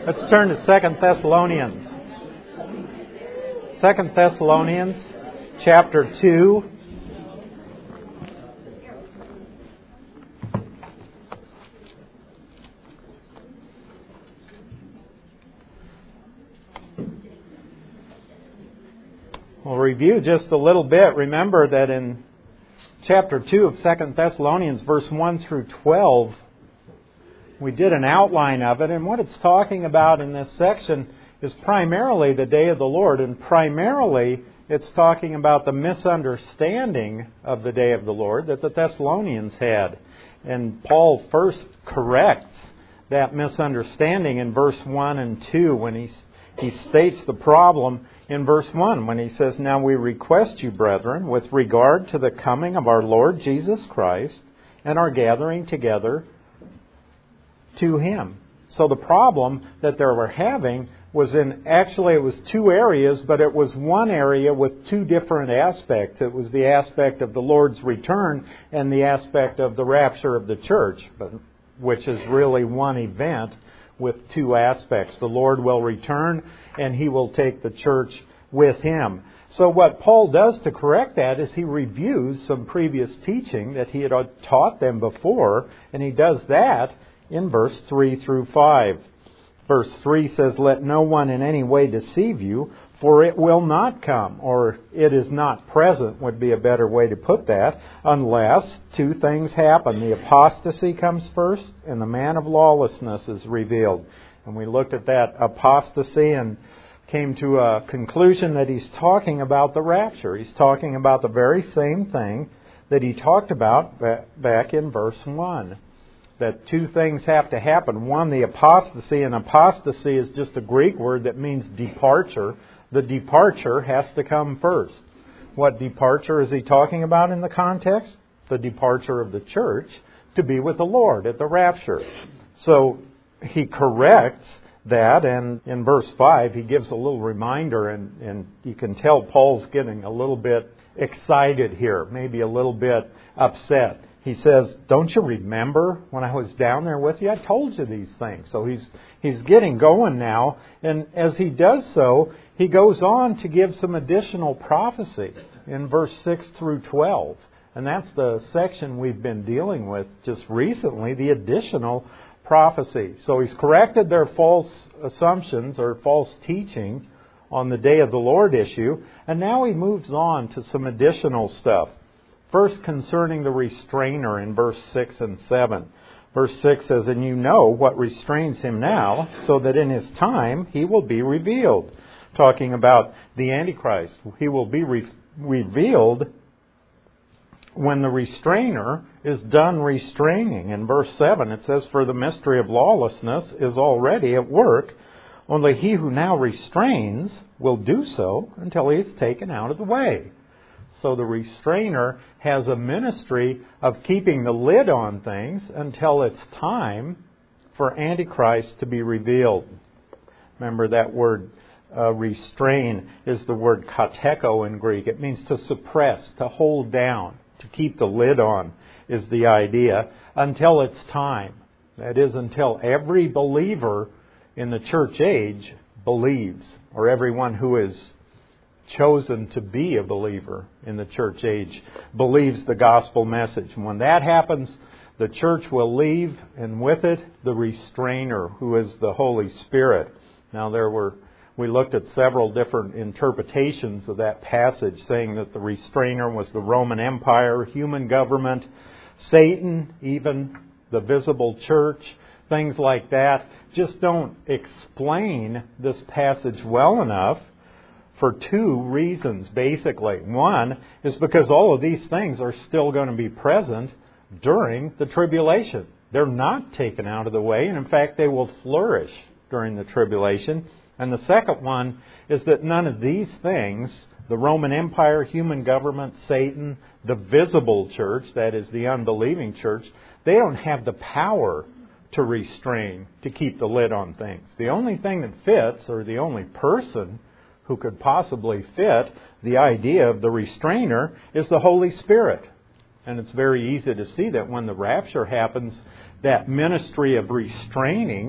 Let's turn to 2 Thessalonians. 2 Thessalonians chapter 2. We'll review just a little bit. Remember that in chapter 2 of 2 Thessalonians, verse 1 through 12, we did an outline of it, and what it's talking about in this section is primarily the day of the Lord, and primarily it's talking about the misunderstanding of the day of the Lord that the Thessalonians had. And Paul first corrects that misunderstanding in verse 1 and 2 when he states the problem in verse 1 when he says, "Now we request you, brethren, with regard to the coming of our Lord Jesus Christ and our gathering together to Him." So the problem that they were having was it was two areas, but it was one area with two different aspects. It was the aspect of the Lord's return and the aspect of the rapture of the church, which is really one event with two aspects. The Lord will return and He will take the church with Him. So what Paul does to correct that is he reviews some previous teaching that he had taught them before, and he does that in verse 3 through 5. Verse 3 says, "Let no one in any way deceive you, for it will not come," or "it is not present" would be a better way to put that, "unless two things happen. The apostasy comes first, and the man of lawlessness is revealed." And we looked at that apostasy and came to a conclusion that he's talking about the rapture. He's talking about the very same thing that he talked about back in verse 1. That two things have to happen. One, the apostasy, and apostasy is just a Greek word that means departure. The departure has to come first. What departure is he talking about in the context? The departure of the church to be with the Lord at the rapture. So he corrects that, and in verse 5 he gives a little reminder, and you can tell Paul's getting a little bit excited here, maybe a little bit upset. He says, "Don't you remember when I was down there with you? I told you these things." So he's getting going now. And as he does so, he goes on to give some additional prophecy in verse 6 through 12. And that's the section we've been dealing with just recently, the additional prophecy. So he's corrected their false assumptions or false teaching on the day of the Lord issue. And now he moves on to some additional stuff. First, concerning the restrainer in verse 6 and 7. Verse 6 says, "And you know what restrains him now, so that in his time he will be revealed." Talking about the Antichrist. He will be revealed when the restrainer is done restraining. In verse 7 it says, "For the mystery of lawlessness is already at work. Only he who now restrains will do so until he is taken out of the way." So the restrainer has a ministry of keeping the lid on things until it's time for Antichrist to be revealed. Remember that word restrain is the word kateko in Greek. It means to suppress, to hold down, to keep the lid on is the idea until it's time. That is, until every believer in the church age believes, or everyone who is chosen to be a believer in the church age believes the gospel message. And when that happens, the church will leave, and with it, the restrainer, who is the Holy Spirit. Now, we looked at several different interpretations of that passage, saying that the restrainer was the Roman Empire, human government, Satan, even the visible church, things like that. Just don't explain this passage well enough. For two reasons, basically. One is because all of these things are still going to be present during the tribulation. They're not taken out of the way, and in fact, they will flourish during the tribulation. And the second one is that none of these things, the Roman Empire, human government, Satan, the visible church, that is the unbelieving church, they don't have the power to restrain, to keep the lid on things. The only thing that fits, or the only person who could possibly fit the idea of the restrainer, is the Holy Spirit. And it's very easy to see that when the rapture happens, that ministry of restraining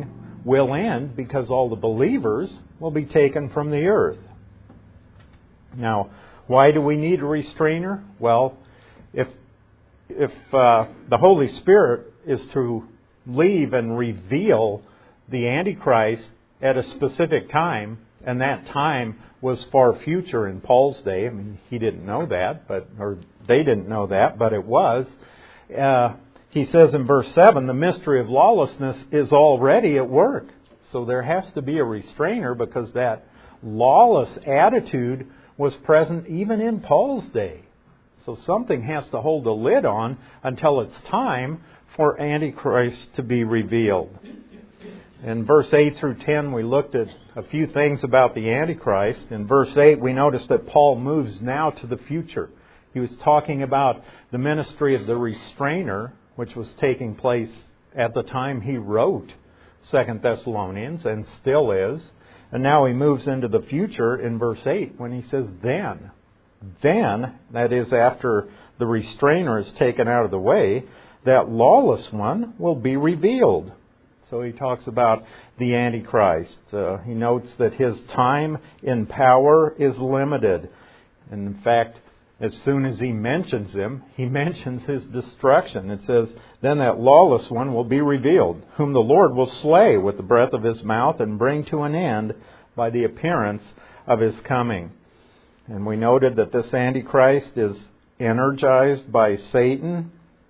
will end because all the believers will be taken from the earth. Now, why do we need a restrainer? Well, if the Holy Spirit is to leave and reveal the Antichrist at a specific time, and that time was far future in Paul's day. I mean, he didn't know that, or they didn't know that, but it was. He says in verse 7, the mystery of lawlessness is already at work. So there has to be a restrainer because that lawless attitude was present even in Paul's day. So something has to hold a lid on until it's time for Antichrist to be revealed. In verse 8 through 10, we looked at a few things about the Antichrist. In verse 8, we noticed that Paul moves now to the future. He was talking about the ministry of the restrainer, which was taking place at the time he wrote 2 Thessalonians, and still is. And now he moves into the future in verse 8 when he says, then, that is after the restrainer is taken out of the way, that lawless one will be revealed. So he talks about the Antichrist. He notes that his time in power is limited. And in fact, as soon as he mentions him, he mentions his destruction. It says, then that lawless one will be revealed, whom the Lord will slay with the breath of his mouth and bring to an end by the appearance of his coming. And we noted that this Antichrist is energized by Satan.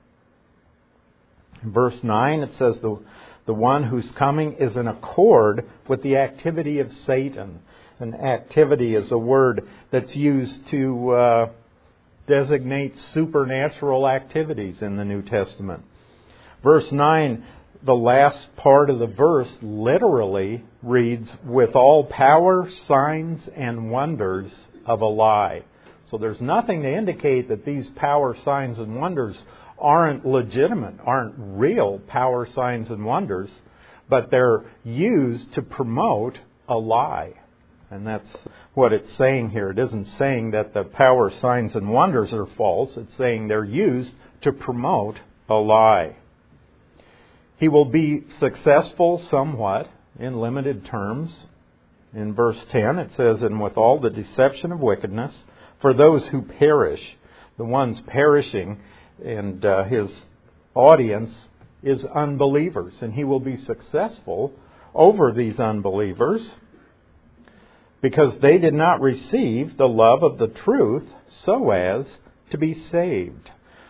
In verse 9 it says the one who's coming is in accord with the activity of Satan. And activity is a word that's used to designate supernatural activities in the New Testament. Verse 9, the last part of the verse literally reads, with all power, signs, and wonders of a lie. So there's nothing to indicate that these power, signs, and wonders aren't legitimate, aren't real power, signs, and wonders, but they're used to promote a lie. And that's what it's saying here. It isn't saying that the power, signs, and wonders are false. It's saying they're used to promote a lie. He will be successful somewhat in limited terms. In verse 10 it says, and with all the deception of wickedness, for those who perish, the ones perishing, and his audience is unbelievers. And he will be successful over these unbelievers because they did not receive the love of the truth so as to be saved.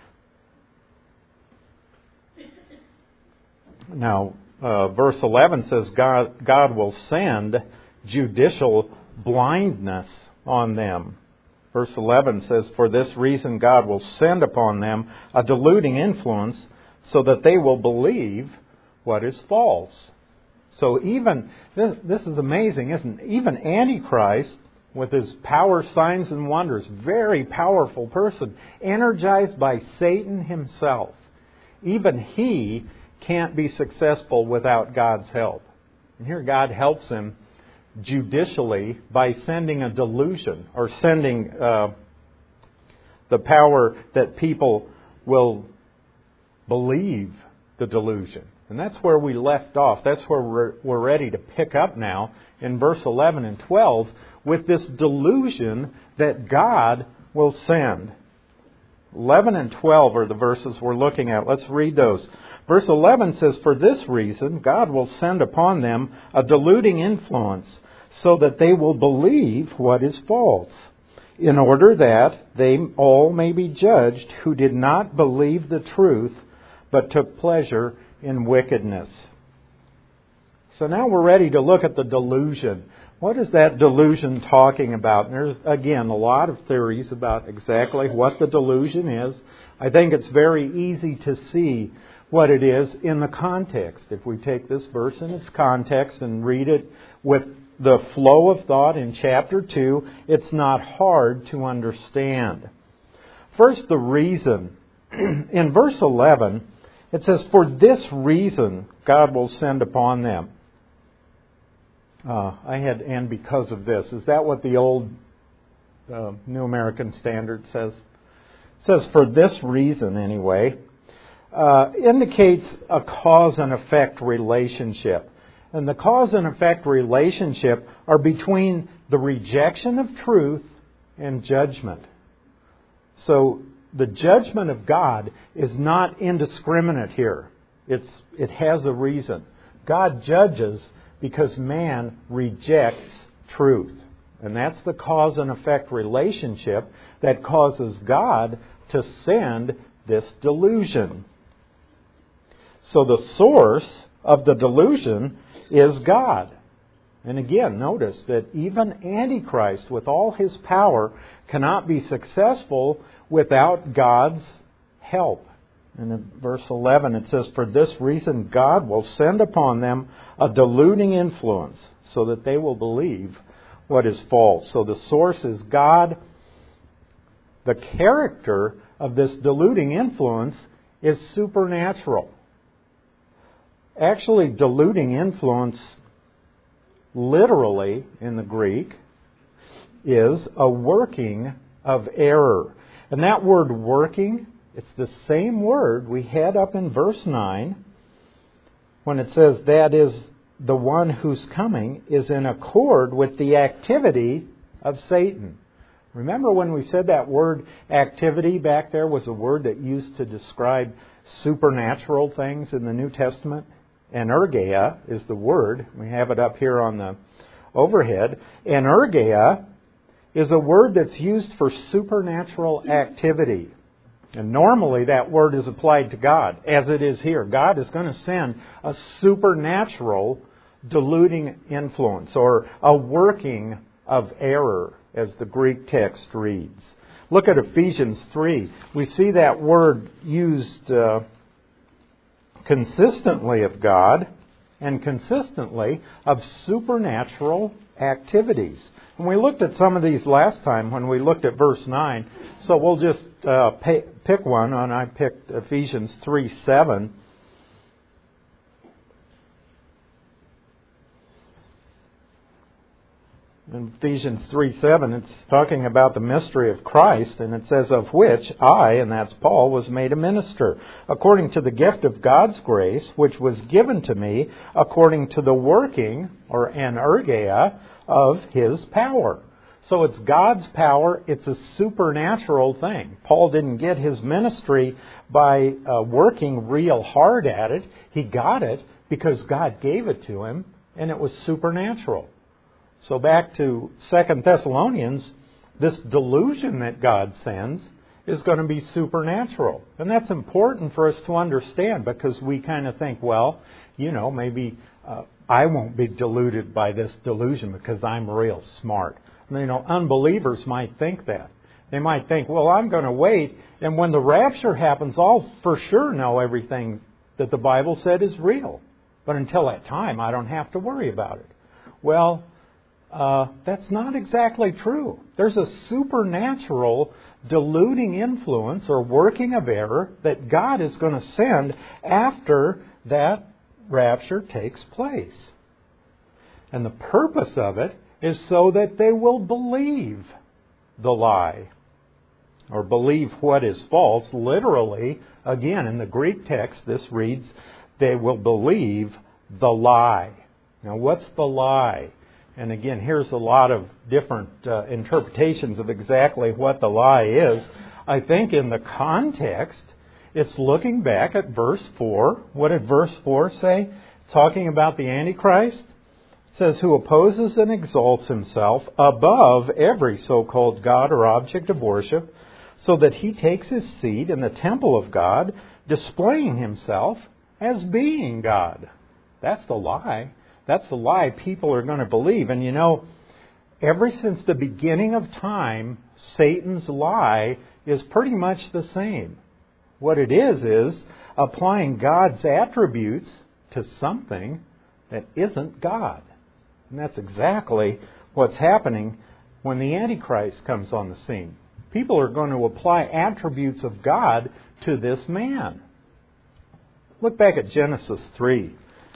Now, verse 11 says God will send judicial blindness on them. Verse 11 says, for this reason God will send upon them a deluding influence so that they will believe what is false. So even, this is amazing, isn't it? Even Antichrist, with his power, signs, and wonders, very powerful person, energized by Satan himself, even he can't be successful without God's help. And here God helps him judicially by sending a delusion, or sending the power that people will believe the delusion. And that's where we left off. That's where we're ready to pick up now in verse 11 and 12 with this delusion that God will send. 11 and 12 are the verses we're looking at. Let's read those. Verse 11 says, for this reason God will send upon them a deluding influence so that they will believe what is false, in order that they all may be judged who did not believe the truth but took pleasure in wickedness. So now we're ready to look at the delusion. What is that delusion talking about? And there's, again, a lot of theories about exactly what the delusion is. I think it's very easy to see what it is in the context. If we take this verse in its context and read it with the flow of thought in chapter 2, it's not hard to understand. First, the reason. In verse 11, it says, for this reason God will send upon them. I had, and because of this. Is that what the old New American Standard says? It says, for this reason, anyway. Indicates a cause and effect relationship. And the cause and effect relationship are between the rejection of truth and judgment. So the judgment of God is not indiscriminate here. It has a reason. God judges because man rejects truth. And that's the cause and effect relationship that causes God to send this delusion. So the source of the delusion is God. And again, notice that even Antichrist, with all his power, cannot be successful without God's help. And in verse 11 it says, "For this reason God will send upon them a deluding influence, so that they will believe what is false." So the source is God. The character of this deluding influence is supernatural. Actually, deluding influence, literally in the Greek, is a working of error. And that word working, it's the same word we had up in verse 9 when it says, "That is, the one whose coming is in accord with the activity of Satan." Remember when we said that word activity back there was a word that used to describe supernatural things in the New Testament? Energeia is the word. We have it up here on the overhead. Energeia is a word that's used for supernatural activity. And normally that word is applied to God, as it is here. God is going to send a supernatural deluding influence, or a working of error, as the Greek text reads. Look at Ephesians 3. We see that word used consistently of God and consistently of supernatural activities. And we looked at some of these last time when we looked at verse 9. So we'll just pick one, and I picked Ephesians 3:7. In Ephesians 3:7, it's talking about the mystery of Christ, and it says, "Of which I," and that's Paul, "was made a minister, according to the gift of God's grace, which was given to me according to the working," or energeia, "of His power." So it's God's power. It's a supernatural thing. Paul didn't get his ministry by working real hard at it. He got it because God gave it to him, and it was supernatural. So back to 2 Thessalonians, this delusion that God sends is going to be supernatural. And that's important for us to understand, because we kind of think, well, maybe I won't be deluded by this delusion because I'm real smart. Unbelievers might think that. They might think, well, I'm going to wait, and when the rapture happens, I'll for sure know everything that the Bible said is real. But until that time, I don't have to worry about it. Well, that's not exactly true. There's a supernatural deluding influence or working of error that God is going to send after that rapture takes place. And the purpose of it is so that they will believe the lie, or believe what is false. Literally, again, in the Greek text, this reads, they will believe the lie. Now, what's the lie? And again, here's a lot of different interpretations of exactly what the lie is. I think in the context, it's looking back at verse 4. What did verse 4 say? Talking about the Antichrist. It says, "Who opposes and exalts himself above every so-called God or object of worship, so that he takes his seat in the temple of God, displaying himself as being God." That's the lie. That's the lie people are going to believe. And ever since the beginning of time, Satan's lie is pretty much the same. What it is applying God's attributes to something that isn't God. And that's exactly what's happening when the Antichrist comes on the scene. People are going to apply attributes of God to this man. Look back at Genesis 3.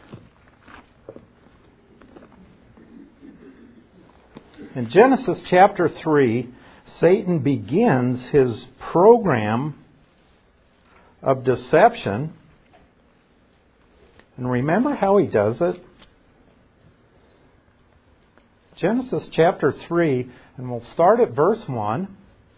In Genesis chapter 3, Satan begins his program of deception. And remember how he does it? Genesis chapter 3, and we'll start at verse 1.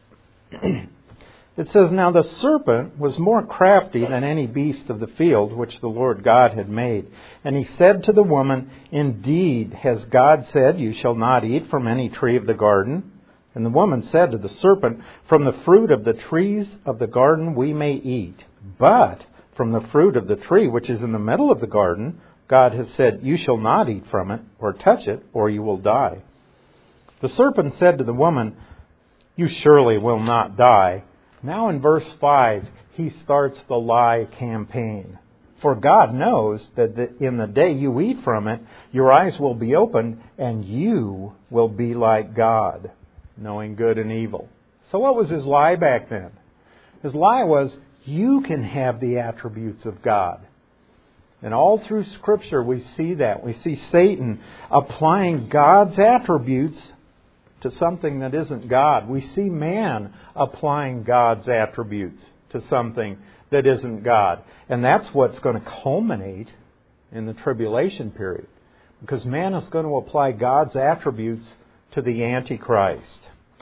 It says, "Now the serpent was more crafty than any beast of the field which the Lord God had made. And he said to the woman, 'Indeed, has God said, you shall not eat from any tree of the garden?' And the woman said to the serpent, 'From the fruit of the trees of the garden we may eat. But from the fruit of the tree which is in the middle of the garden, God has said, you shall not eat from it or touch it, or you will die.' The serpent said to the woman, 'You surely will not die.'" Now in verse 5, he starts the lie campaign. "For God knows that in the day you eat from it, your eyes will be opened, and you will be like God, knowing good and evil." So what was his lie back then? His lie was, you can have the attributes of God. And all through Scripture we see that. We see Satan applying God's attributes to something that isn't God. We see man applying God's attributes to something that isn't God. And that's what's going to culminate in the tribulation period. Because man is going to apply God's attributes to the Antichrist.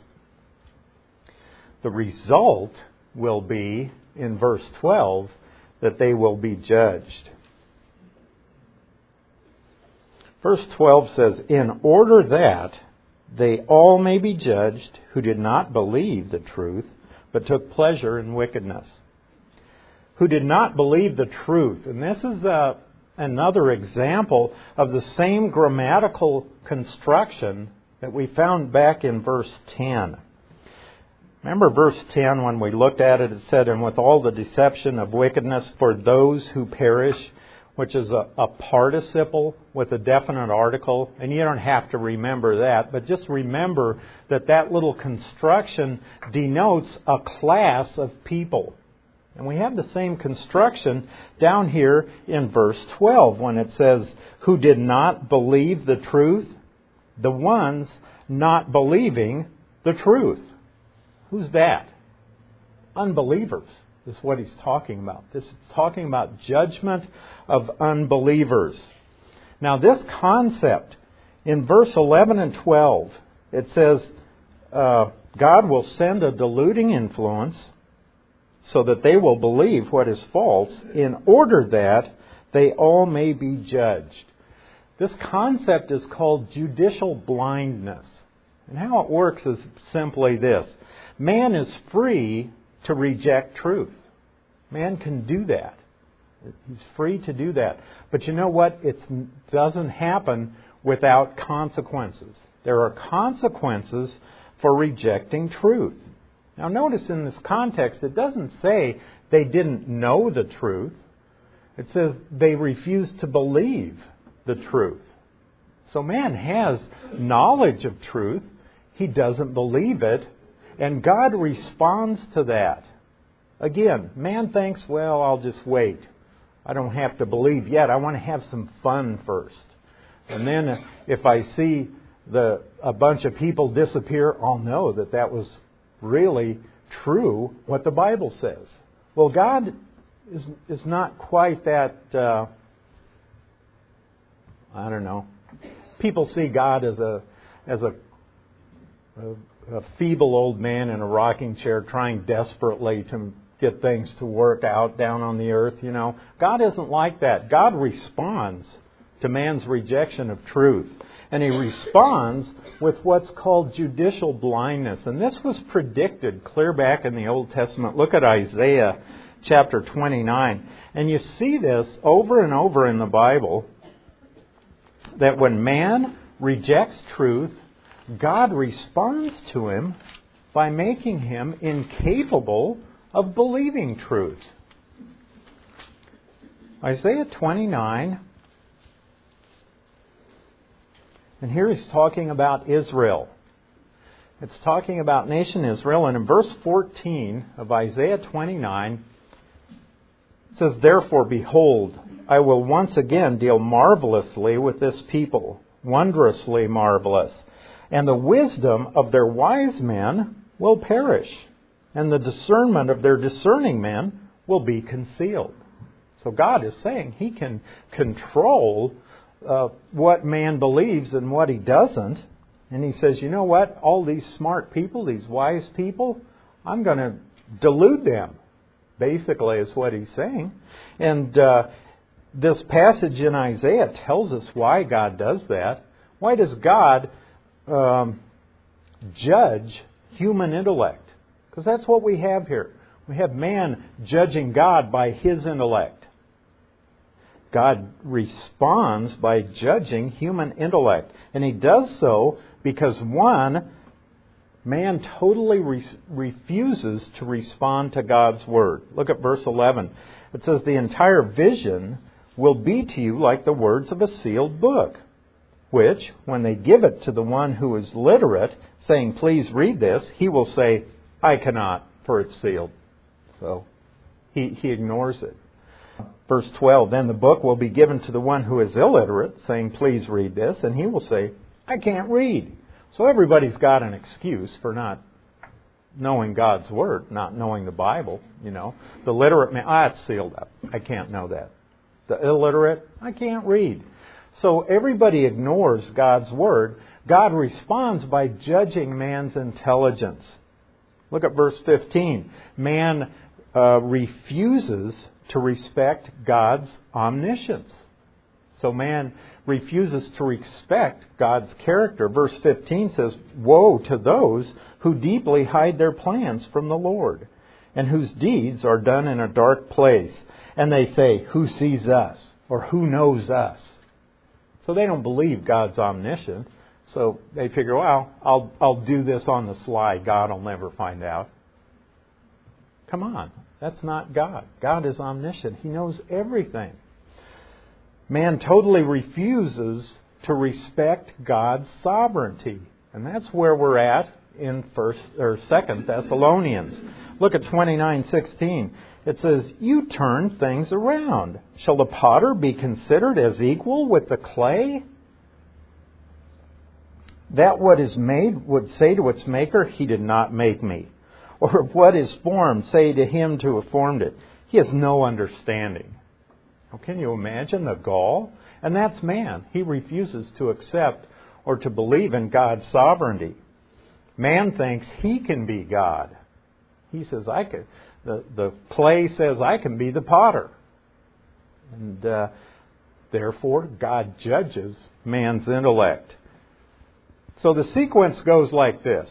The result will be, in verse 12, that they will be judged. Verse 12 says, "In order that they all may be judged who did not believe the truth, but took pleasure in wickedness." Who did not believe the truth. And this is another example of the same grammatical construction that we found back in verse 10. Remember verse 10, when we looked at it, it said, "And with all the deception of wickedness for those who perish," which is a participle with a definite article. And you don't have to remember that, but just remember that that little construction denotes a class of people. And we have the same construction down here in verse 12 when it says, "Who did not believe the truth," the ones not believing the truth. Who's that? Unbelievers is what he's talking about. This is talking about judgment of unbelievers. Now this concept, in verse 11 and 12, it says, God will send a deluding influence so that they will believe what is false in order that they all may be judged. This concept is called judicial blindness. And how it works is simply this. Man is free to reject truth. Man can do that. He's free to do that. But you know what? It doesn't happen without consequences. There are consequences for rejecting truth. Now notice in this context, it doesn't say they didn't know the truth. It says they refused to believe the truth. So man has knowledge of truth. He doesn't believe it. And God responds to that. Again, man thinks, well, I'll just wait. I don't have to believe yet. I want to have some fun first. And then if I see a bunch of people disappear, I'll know that that was really true, what the Bible says. Well, God is not quite that, I don't know. People see God as a feeble old man in a rocking chair trying desperately to get things to work out down on the earth, you know. God isn't like that. God responds to man's rejection of truth. And He responds with what's called judicial blindness. And this was predicted clear back in the Old Testament. Look at Isaiah chapter 29. And you see this over and over in the Bible, that when man rejects truth, God responds to him by making him incapable of believing truth. Isaiah 29, and here he's talking about Israel. It's talking about nation Israel, and in verse 14 of Isaiah 29, it says, "Therefore, behold, I will once again deal marvelously with this people, wondrously marvelous. And the wisdom of their wise men will perish, and the discernment of their discerning men will be concealed." So God is saying He can control what man believes and what he doesn't. And he says, you know what? All these smart people, these wise people, I'm going to delude them, basically is what he's saying. And this passage in Isaiah tells us why God does that. Why does God judge human intellect? Because that's what we have here. We have man judging God by his intellect. God responds by judging human intellect. And he does so because, one, man totally refuses to respond to God's Word. Look at verse 11. It says, the entire vision will be to you like the words of a sealed book, which, when they give it to the one who is literate, saying, please read this, he will say, I cannot, for it's sealed. So he ignores it. Verse 12, then the book will be given to the one who is illiterate, saying, please read this, and he will say, I can't read. So everybody's got an excuse for not knowing God's Word, not knowing the Bible, you know. The literate man, it's sealed up. I can't know that. The illiterate, I can't read. So everybody ignores God's Word. God responds by judging man's intelligence. Look at verse 15. Man refuses to respect God's omniscience. So man refuses to respect God's character. Verse 15 says, woe to those who deeply hide their plans from the Lord, and whose deeds are done in a dark place. And they say, who sees us? Or who knows us? So they don't believe God's omniscient. So they figure, well, I'll do this on the sly. God will never find out. Come on. That's not God. God is omniscient. He knows everything. Man totally refuses to respect God's sovereignty. And that's where we're at in 2 Thessalonians. Look at 29:16. It says, you turn things around. Shall the potter be considered as equal with the clay? That what is made would say to its maker, he did not make me. Or if what is formed, say to him to have formed it, he has no understanding. Well, can you imagine the gall? And that's man. He refuses to accept or to believe in God's sovereignty. Man thinks he can be God. He says, I can. The clay says, I can be the potter. And therefore, God judges man's intellect. So the sequence goes like this.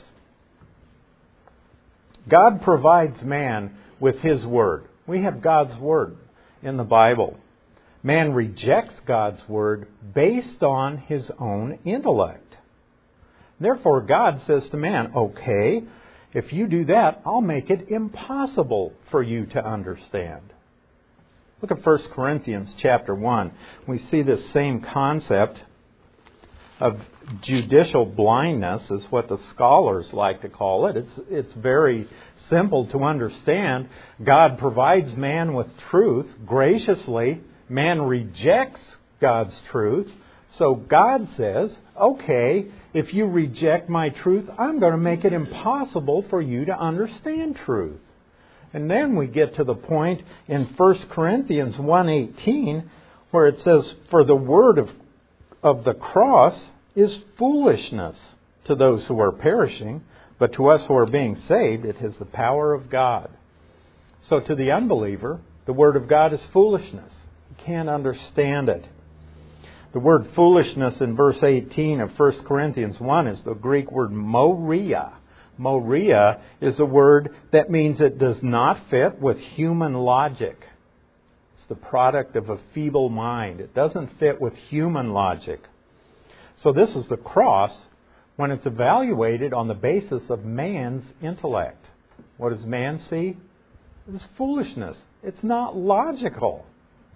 God provides man with His Word. We have God's Word in the Bible. Man rejects God's Word based on his own intellect. Therefore, God says to man, okay, if you do that, I'll make it impossible for you to understand. Look at 1 Corinthians chapter 1. We see this same concept of judicial blindness is what the scholars like to call it. It's very simple to understand. God provides man with truth graciously. Man rejects God's truth. So God says, okay, if you reject my truth, I'm going to make it impossible for you to understand truth. And then we get to the point in 1 Corinthians 1:18 where it says, for the word of the cross is foolishness to those who are perishing, but to us who are being saved, it is the power of God. So to the unbeliever, the word of God is foolishness. You can't understand it. The word foolishness in verse 18 of 1 Corinthians 1 is the Greek word moria. Moria is a word that means it does not fit with human logic. It's the product of a feeble mind. It doesn't fit with human logic. So this is the cross when it's evaluated on the basis of man's intellect. What does man see? It's foolishness. It's not logical.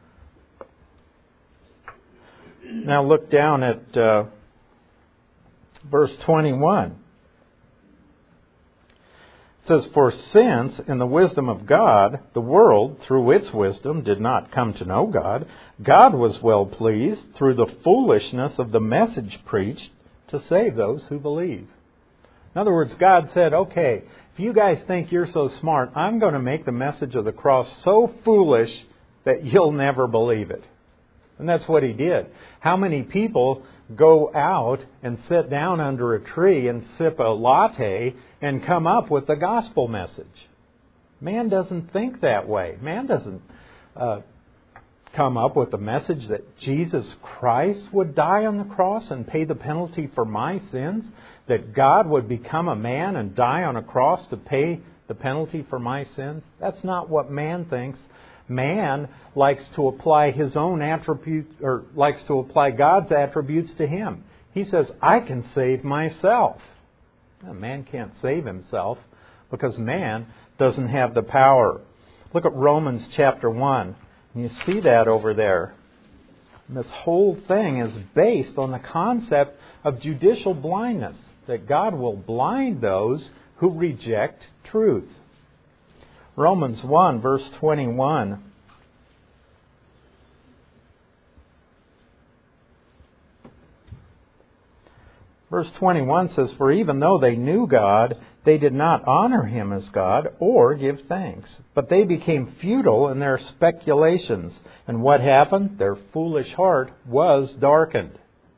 Now look down at verse 21. It says, for since in the wisdom of God, the world, through its wisdom, did not come to know God, God was well pleased through the foolishness of the message preached to save those who believe. In other words, God said, okay, if you guys think you're so smart, I'm going to make the message of the cross so foolish that you'll never believe it. And that's what He did. How many people go out and sit down under a tree and sip a latte and come up with the gospel message. Man doesn't think that way. Man doesn't come up with the message that Jesus Christ would die on the cross and pay the penalty for my sins, that God would become a man and die on a cross to pay the penalty for my sins. That's not what man thinks. Man likes to apply his own attribute, or likes to apply God's attributes to him. He says, I can save myself. Now, man can't save himself because man doesn't have the power. Look at Romans chapter 1. And you see that over there. And this whole thing is based on the concept of judicial blindness, that God will blind those who reject truth. Romans 1, verse 21. Verse 21 says, For even though they knew God, they did not honor Him as God or give thanks. But they became futile in their speculations. And what happened? Their foolish heart was darkened.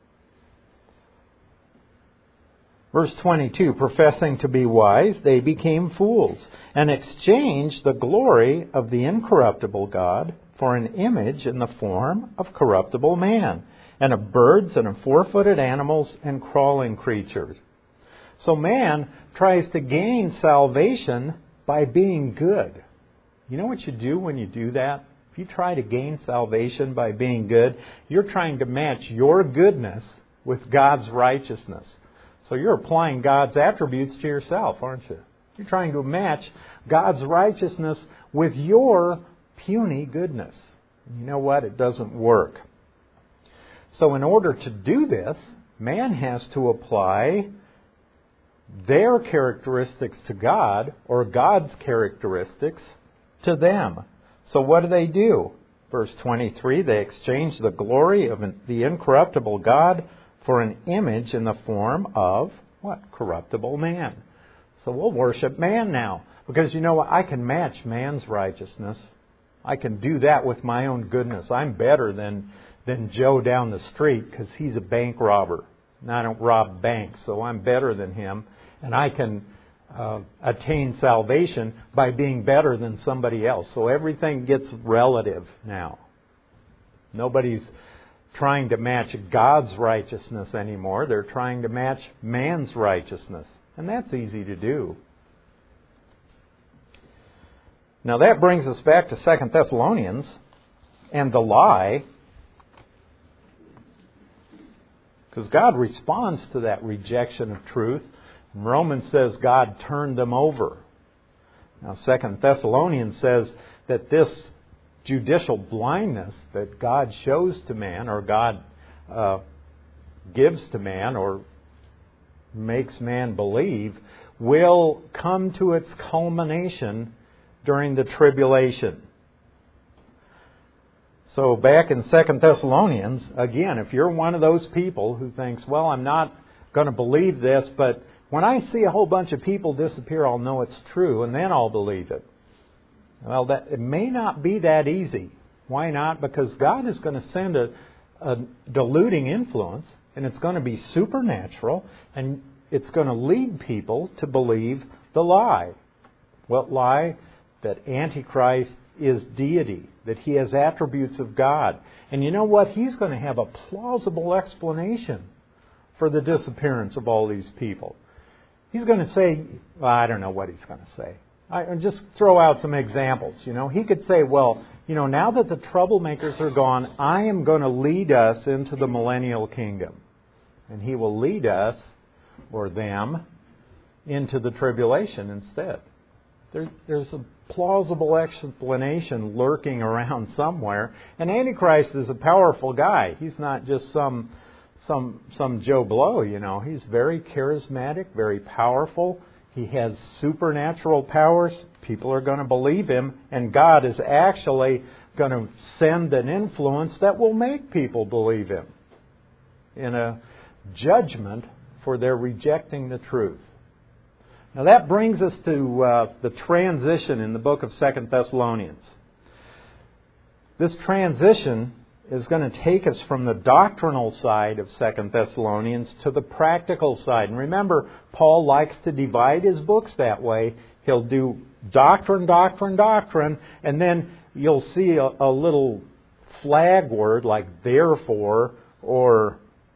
Verse 22, Professing to be wise, they became fools, and exchanged the glory of the incorruptible God for an image in the form of corruptible man, and of birds and of four-footed animals and crawling creatures. So man tries to gain salvation by being good. You know what you do when you do that? If you try to gain salvation by being good, you're trying to match your goodness with God's righteousness. So you're applying God's attributes to yourself, aren't you? You're trying to match God's righteousness with your puny goodness. You know what? It doesn't work. So in order to do this, man has to apply their characteristics to God, or God's characteristics to them. So what do? Verse 23, they exchange the glory of the incorruptible God for an image in the form of, what? Corruptible man. So we'll worship man now. Because you know what? I can match man's righteousness. I can do that with my own goodness. I'm better than Joe down the street because he's a bank robber. And I don't rob banks, so I'm better than him. And I can attain salvation by being better than somebody else. So everything gets relative now. Nobody's trying to match God's righteousness anymore. They're trying to match man's righteousness. And that's easy to do. Now that brings us back to 2 Thessalonians and the lie. Because God responds to that rejection of truth. Romans says God turned them over. Now 2 Thessalonians says that this judicial blindness that God shows to man, or God gives to man, or makes man believe, will come to its culmination during the tribulation. So back in 2 Thessalonians, again, if you're one of those people who thinks, well, I'm not going to believe this, but when I see a whole bunch of people disappear, I'll know it's true, and then I'll believe it. Well, it may not be that easy. Why not? Because God is going to send a deluding influence, and it's going to be supernatural, and it's going to lead people to believe the lie. What lie? That Antichrist is deity, that he has attributes of God. And you know what? He's going to have a plausible explanation for the disappearance of all these people. He's going to say, well, I don't know what he's going to say. I just throw out some examples. He could say, well, now that the troublemakers are gone, I am going to lead us into the millennial kingdom. And he will lead us, or them, into the tribulation instead. There's a plausible explanation lurking around somewhere. And Antichrist is a powerful guy. He's not just some Joe Blow, He's very charismatic, very powerful. He has supernatural powers. People are going to believe him. And God is actually going to send an influence that will make people believe him in a judgment for their rejecting the truth. Now that brings us to the transition in the book of 2 Thessalonians. This transition is going to take us from the doctrinal side of 2 Thessalonians to the practical side. And remember, Paul likes to divide his books that way. He'll do doctrine, doctrine, doctrine, and then you'll see a little flag word like therefore, or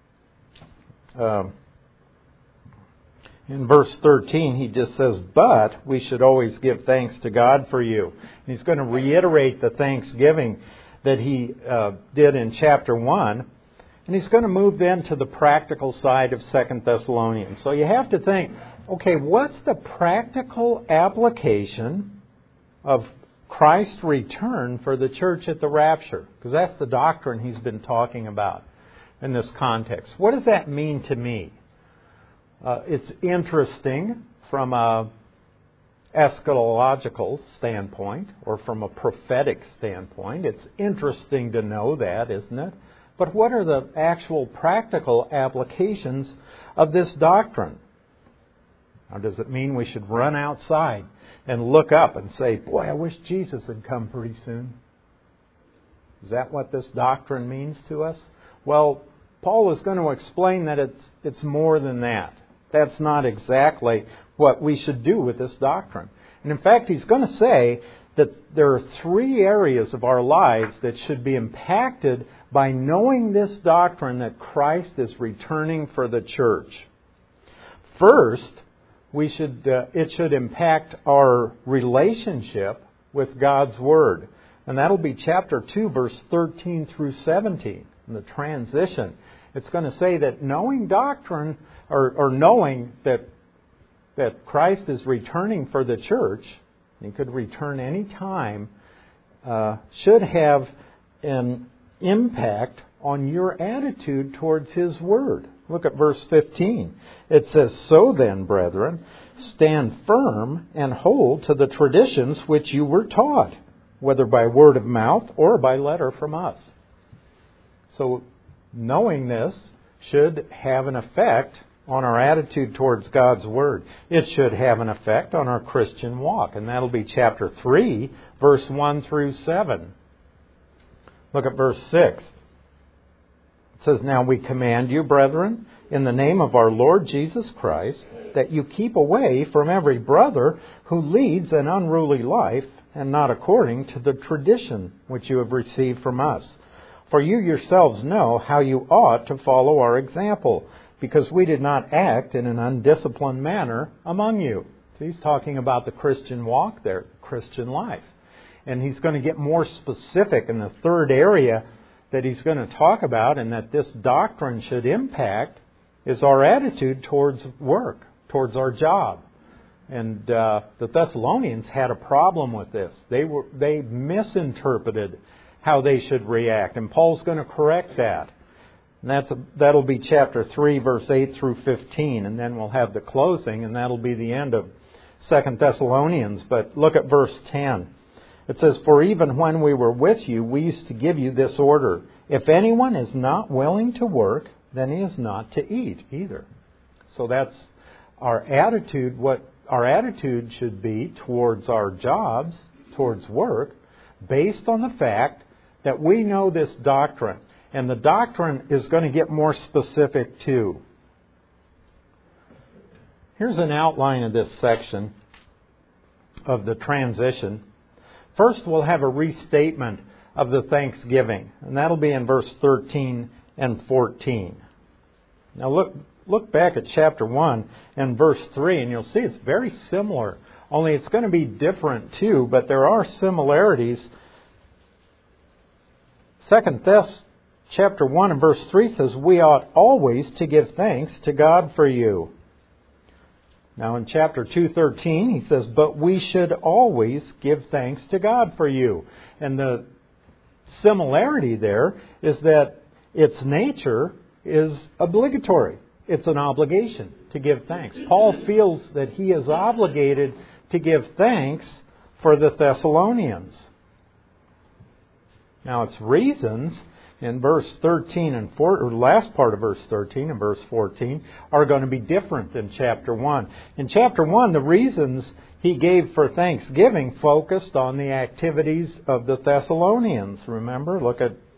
in verse 13, he just says, but we should always give thanks to God for you. And he's going to reiterate the thanksgiving that he did in chapter 1. And he's going to move then to the practical side of 2 Thessalonians. So you have to think, okay, what's the practical application of Christ's return for the church at the rapture? Because that's the doctrine he's been talking about in this context. What does that mean to me? It's interesting from a eschatological standpoint or from a prophetic standpoint. It's interesting to know that, isn't it? But what are the actual practical applications of this doctrine? Now, does it mean we should run outside and look up and say, boy, I wish Jesus had come pretty soon? Is that what this doctrine means to us? Well, Paul is going to explain that it's more than that. That's not exactly what we should do with this doctrine. And in fact, he's going to say that there are three areas of our lives that should be impacted by knowing this doctrine that Christ is returning for the church. First, it should impact our relationship with God's Word. And that'll be chapter 2, verse 13 through 17, in the transition. It's going to say that knowing doctrine, or knowing that Christ is returning for the church, He could return any time, should have an impact on your attitude towards His Word. Look at verse 15. It says, so then, brethren, stand firm and hold to the traditions which you were taught, whether by word of mouth or by letter from us. So, knowing this should have an effect on our attitude towards God's Word. It should have an effect on our Christian walk. And that'll be chapter 3, verse 1 through 7. Look at verse 6. It says, now we command you, brethren, in the name of our Lord Jesus Christ, that you keep away from every brother who leads an unruly life, and not according to the tradition which you have received from us. For you yourselves know how you ought to follow our example, because we did not act in an undisciplined manner among you. So he's talking about the Christian walk there, Christian life. And he's going to get more specific in the third area that he's going to talk about, and that this doctrine should impact, is our attitude towards work, towards our job. And the Thessalonians had a problem with this. They misinterpreted how they should react. And Paul's going to correct that. And that'll be chapter 3, verse 8 through 15. And then we'll have the closing, and that'll be the end of 2 Thessalonians. But look at verse 10. It says, for even when we were with you, we used to give you this order. If anyone is not willing to work, then he is not to eat either. So that's our attitude. What our attitude should be towards our jobs, towards work, based on the fact that we know this doctrine. And the doctrine is going to get more specific too. Here's an outline of this section of the transition. First, we'll have a restatement of the thanksgiving. And that'll be in verse 13 and 14. Now look back at chapter 1 and verse 3, and you'll see it's very similar. Only it's going to be different too, but there are similarities. 2 Thess chapter 1 and verse 3 says, we ought always to give thanks to God for you. Now in chapter 2:13 he says, but we should always give thanks to God for you. And the similarity there is that its nature is obligatory. It's an obligation to give thanks. Paul feels that he is obligated to give thanks for the Thessalonians. Now its reasons in verse 13 and 14, or last part of verse 13 and verse 14, are going to be different than chapter 1. In chapter 1, the reasons he gave for thanksgiving focused on the activities of the Thessalonians. Remember, look at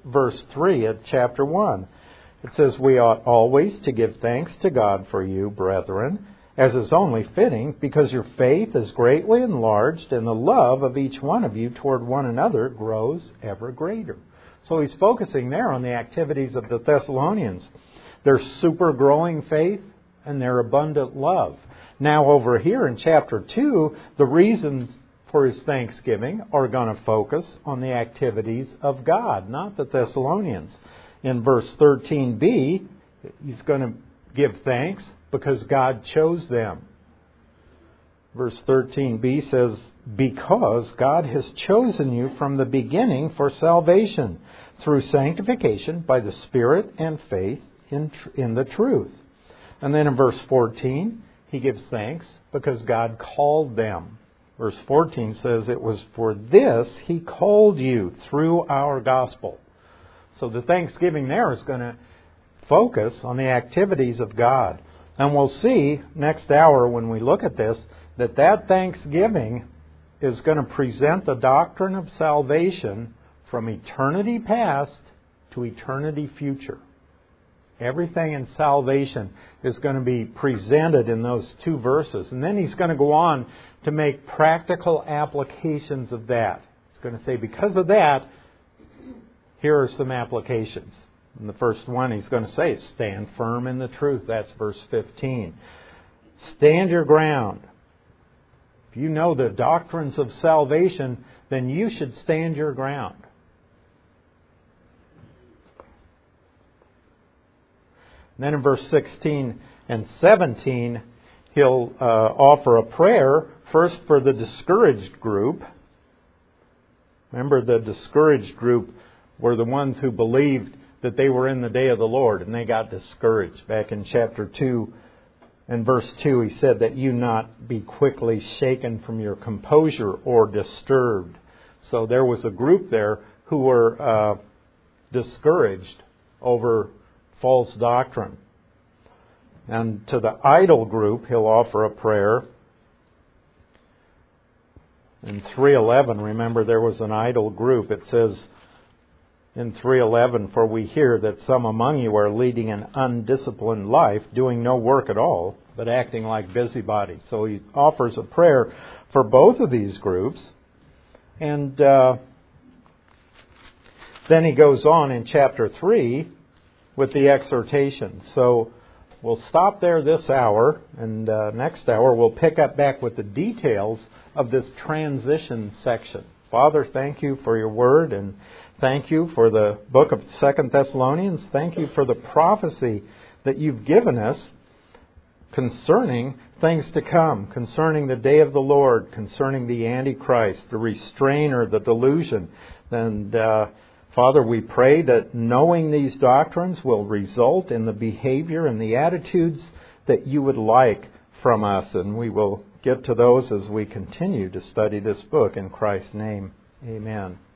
verse 3 of chapter 1. It says, "We ought always to give thanks to God for you, brethren, as is only fitting, because your faith is greatly enlarged, and the love of each one of you toward one another grows ever greater." So he's focusing there on the activities of the Thessalonians. Their super growing faith and their abundant love. Now over here in chapter 2, the reasons for his thanksgiving are going to focus on the activities of God, not the Thessalonians. In verse 13b, he's going to give thanks because God chose them. Verse 13b says, "Because God has chosen you from the beginning for salvation, through sanctification by the Spirit and faith in the truth." And then in verse 14, he gives thanks because God called them. Verse 14 says, "It was for this he called you through our gospel." So the thanksgiving there is going to focus on the activities of God. And we'll see next hour when we look at this, that thanksgiving is going to present the doctrine of salvation from eternity past to eternity future. Everything in salvation is going to be presented in those two verses. And then he's going to go on to make practical applications of that. He's going to say, because of that, here are some applications. And the first one he's going to say is stand firm in the truth. That's verse 15. Stand your ground. If you know the doctrines of salvation, then you should stand your ground. And then in verse 16 and 17, he'll offer a prayer first for the discouraged group. Remember, the discouraged group were the ones who believed that they were in the day of the Lord, and they got discouraged. Back in chapter 2 and verse 2, he said that you not be quickly shaken from your composure or disturbed. So there was a group there who were discouraged over false doctrine. And to the idle group, he'll offer a prayer. In 3:11, remember there was an idle group. It says in 3:11, "For we hear that some among you are leading an undisciplined life, doing no work at all, but acting like busybodies." So he offers a prayer for both of these groups. And then he goes on in chapter 3 with the exhortation. So we'll stop there this hour, and next hour we'll pick up back with the details of this transition section. Father, thank you for your word, and thank you for the book of 2 Thessalonians. Thank you for the prophecy that you've given us concerning things to come, concerning the day of the Lord, concerning the Antichrist, the restrainer, the delusion. And Father, we pray that knowing these doctrines will result in the behavior and the attitudes that you would like from us. And we will get to those as we continue to study this book. In Christ's name, amen.